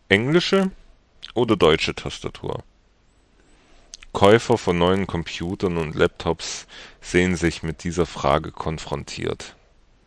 Englische oder deutsche Tastatur? Käufer von neuen Computern und Laptops sehen sich mit dieser Frage konfrontiert.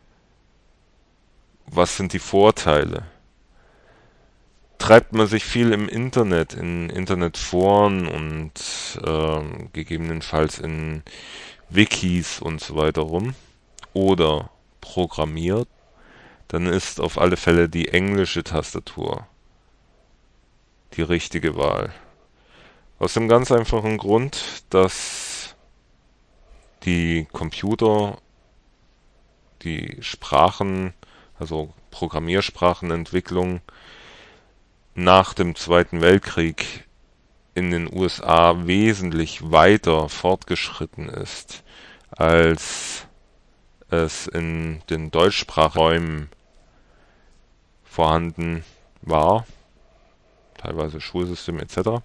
Was sind die Vorteile? Treibt man sich viel im Internet, in Internetforen und gegebenenfalls in Wikis und so weiter rum oder programmiert, dann ist auf alle Fälle die englische Tastatur die richtige Wahl. Aus dem ganz einfachen Grund, dass die Computer, die Sprachen, also Programmiersprachenentwicklung nach dem Zweiten Weltkrieg in den USA wesentlich weiter fortgeschritten ist, als es in den deutschsprachigen Räumen vorhanden war, teilweise Schulsystem etc.,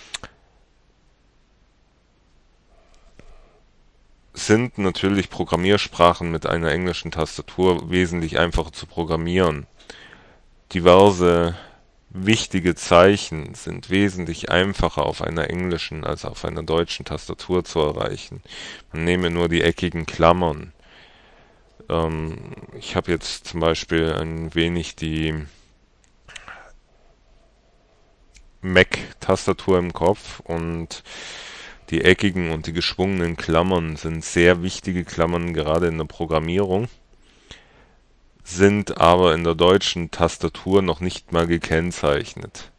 sind natürlich Programmiersprachen mit einer englischen Tastatur wesentlich einfacher zu programmieren. Diverse wichtige Zeichen sind wesentlich einfacher auf einer englischen als auf einer deutschen Tastatur zu erreichen. Man nehme nur die eckigen Klammern. Ich habe jetzt zum Beispiel ein wenig die Mac-Tastatur im Kopf und die eckigen und die geschwungenen Klammern sind sehr wichtige Klammern, gerade in der Programmierung, sind aber in der deutschen Tastatur noch nicht mal gekennzeichnet.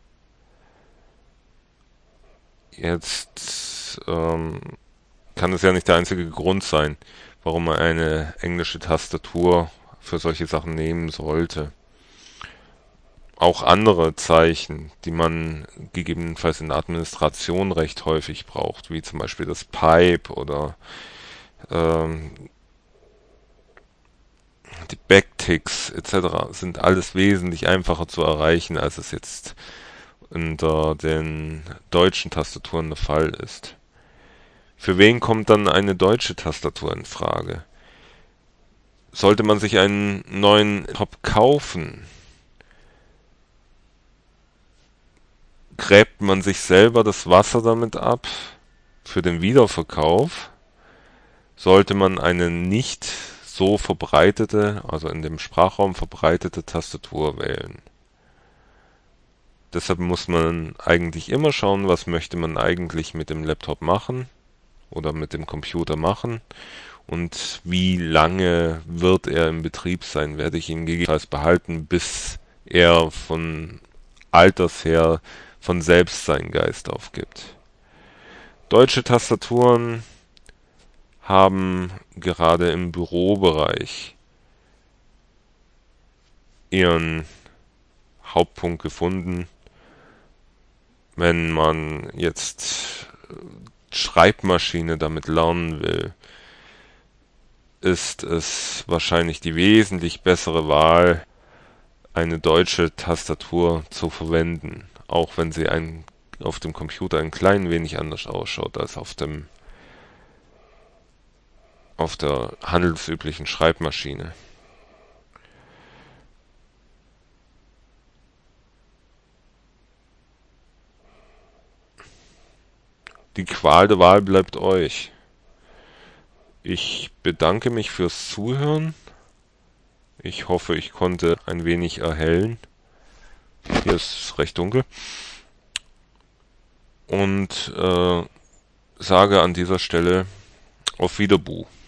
Jetzt kann es ja nicht der einzige Grund sein, warum man eine englische Tastatur für solche Sachen nehmen sollte. Auch andere Zeichen, die man gegebenenfalls in der Administration recht häufig braucht, wie zum Beispiel das Pipe oder ähm, die Backticks etc., sind alles wesentlich einfacher zu erreichen, als es jetzt unter den deutschen Tastaturen der Fall ist. Für wen kommt dann eine deutsche Tastatur in Frage? Sollte man sich einen neuen Laptop kaufen, gräbt man sich selber das Wasser damit ab für den Wiederverkauf? Sollte man eine nicht so verbreitete, also in dem Sprachraum verbreitete Tastatur wählen? Deshalb muss man eigentlich immer schauen, was möchte man eigentlich mit dem Laptop machen oder mit dem Computer machen und wie lange wird er im Betrieb sein. Werde ich ihn gegebenenfalls behalten, bis er von Alters her von selbst seinen Geist aufgibt. Deutsche Tastaturen haben gerade im Bürobereich ihren Hauptpunkt gefunden. Wenn man jetzt Schreibmaschine damit lernen will, ist es wahrscheinlich die wesentlich bessere Wahl, eine deutsche Tastatur zu verwenden, auch wenn sie auf dem Computer ein klein wenig anders ausschaut als auf der handelsüblichen Schreibmaschine. Die Qual der Wahl bleibt euch. Ich bedanke mich fürs Zuhören. Ich hoffe, ich konnte ein wenig erhellen. Hier ist es recht dunkel. Und sage an dieser Stelle auf Wiederbu.